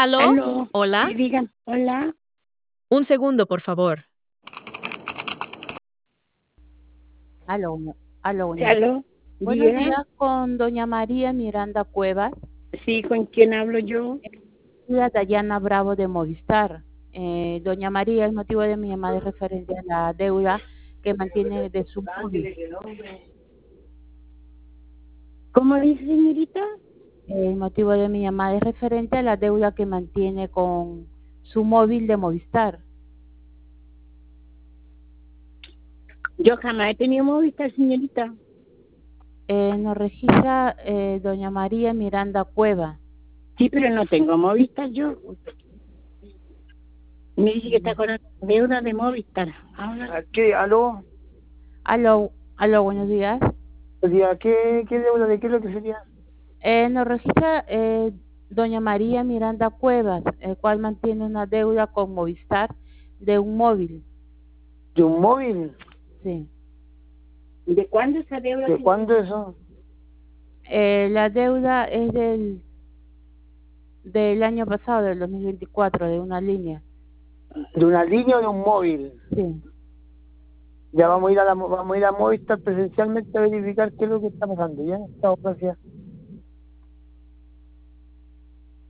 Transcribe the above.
¿Aló? Aló, ¿Hola? sí, digan, hola, Un segundo, por favor. Aló, aló, aló, buenos diga, días con doña María Miranda Cuevas, sí, ¿con quién hablo yo? la Dayana Bravo de Movistar. Doña María, el motivo de mi llamada es referente a la deuda que mantiene de su móvil. ¿Cómo dice, señorita? El motivo de mi llamada es referente a la deuda que mantiene con su móvil de Movistar. Yo jamás he tenido Movistar, señorita. Nos registra doña María Miranda Cuevas. Sí, pero no tengo Movistar yo. Me dice que está con la deuda de Movistar. Ahora, ¿Qué? ¿Aló? Aló, buenos días. O sea, ¿qué deuda? ¿De qué es lo que sería? Nos registra doña María Miranda Cuevas, el cual mantiene una deuda con Movistar de un móvil. ¿De un móvil? Sí. ¿de cuándo esa deuda? ¿De cuándo eso? La deuda es del año pasado, del 2024, de una línea. ¿De una línea o de un móvil? Sí. Ya vamos a ir a Movistar presencialmente a verificar qué es lo que está pasando, ¿ya? Chao, gracias.